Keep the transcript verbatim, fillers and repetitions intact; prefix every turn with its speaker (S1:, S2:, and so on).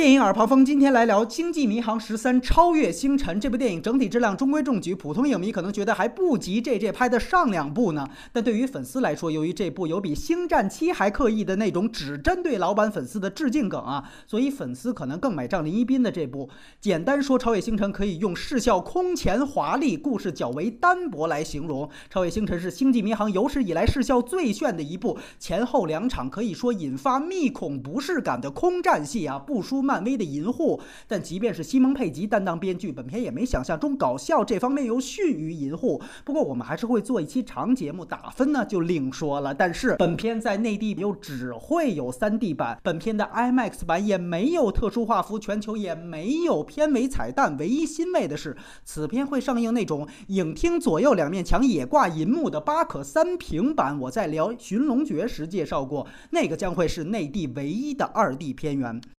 S1: 电影耳旁风，今天来聊《星际迷航十三：超越星辰》这部电影，整体质量中规中矩，普通影迷可能觉得还不及 J J 拍的上两部呢。但对于粉丝来说，由于这部有比《星战七》还刻意的那种只针对老版粉丝的致敬梗啊，所以粉丝可能更买账林一斌的这部。简单说，《超越星辰》可以用视效空前华丽，故事较为单薄来形容。《超越星辰》是《星际迷航》有史以来视效最炫的一部，前后两场可以说引发密恐不适感的空战戏啊，不输漫威的银护。但即便是西蒙佩吉担当编剧，本片也没想象中搞笑这方面又逊于银护。不过我们还是会做一期长节目，打分呢就另说了。但是本片在内地又只会有 三 D 版，本片的 IMAX 版也没有特殊画幅，全球也没有片尾彩蛋。唯一欣慰的是，此片会上映那种影厅左右两面墙也挂银幕的八可三屏版，我在聊《寻龙诀》时介绍过，那个将会是内地唯一的 二 D 片源。